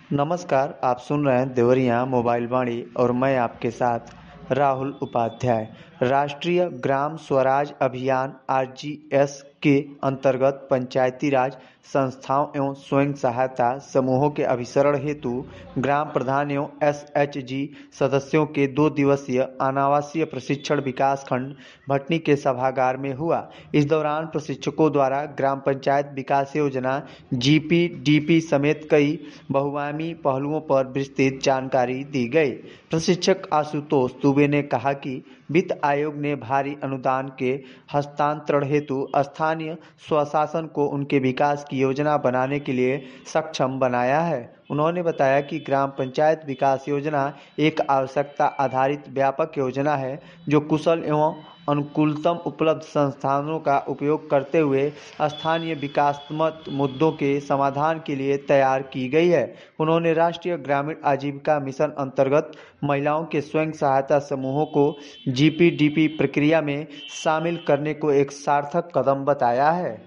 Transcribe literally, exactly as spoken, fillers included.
नमस्कार, आप सुन रहे हैं देवरिया मोबाइल वाणी और मैं आपके साथ राहुल उपाध्याय। राष्ट्रीय Gram Swaraj Abhiyan R G S के अंतर्गत पंचायती राज संस्थाओं एवं स्वयं सहायता समूहों के अभिसरण हेतु ग्राम प्रधान एवं एस एच जी सदस्यों के दो दिवसीय अनावासीय प्रशिक्षण विकास खंड भटनी के सभागार में हुआ। इस दौरान प्रशिक्षकों द्वारा ग्राम पंचायत विकास योजना जी पी डी पी समेत कई बहुआयामी पहलुओं पर विस्तृत जानकारी दी गई। प्रशिक्षक आशुतोष दुबे ने कहा कि वित्त आयोग ने भारी अनुदान के हस्तांतरण हेतु स्थानीय स्वशासन को उनके विकास की योजना बनाने के लिए सक्षम बनाया है। उन्होंने बताया कि ग्राम पंचायत विकास योजना एक आवश्यकता आधारित व्यापक योजना है जो कुशल एवं अनुकूलतम उपलब्ध संसाधनों का उपयोग करते हुए स्थानीय विकासात्मक मुद्दों के समाधान के लिए तैयार की गई है। उन्होंने राष्ट्रीय ग्रामीण आजीविका मिशन अंतर्गत महिलाओं के स्वयं सहायता समूहों को जी पी डी पी प्रक्रिया में शामिल करने को एक सार्थक कदम बताया है।